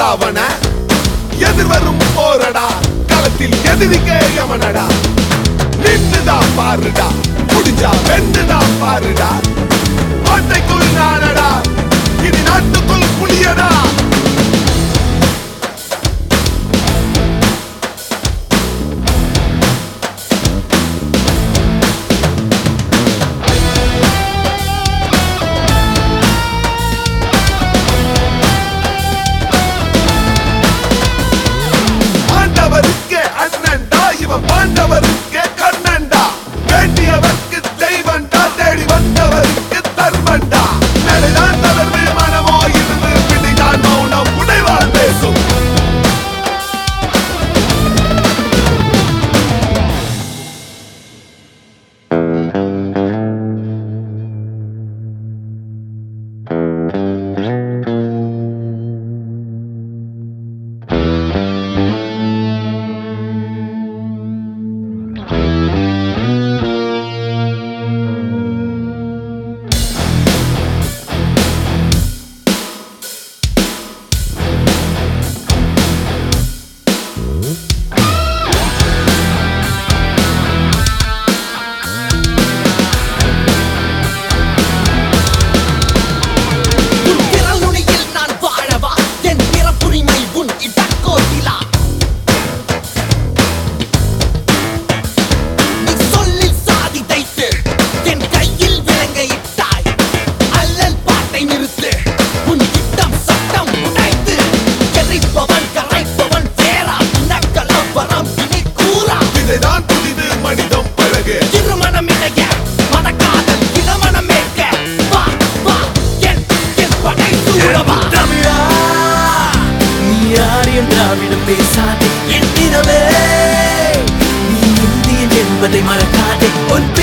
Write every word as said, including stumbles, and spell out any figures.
ராவண எதிர்வரும் போரடா களத்தில் எதிரிக்கே யமனடா நின்னுதான் பாருடா முடிஞ்சா வென்னுதான் பாருடா கோட்டைக்குள் நானடா இனி நாட்டுக்குள் புலியடா பாண்டவருக்கு கண்ணண்டா வேண்டியவருக்கு தெய்வண்டா தேடி வந்தவருக்கு தர்மண்டா நடைதான் தளர்வு மனமோ இருந்து பிடிதான் மௌனம் உடைவால் பேசும் பேசாதே என் தினமே நீ இந்தியன் என்பதை மறக்காதே.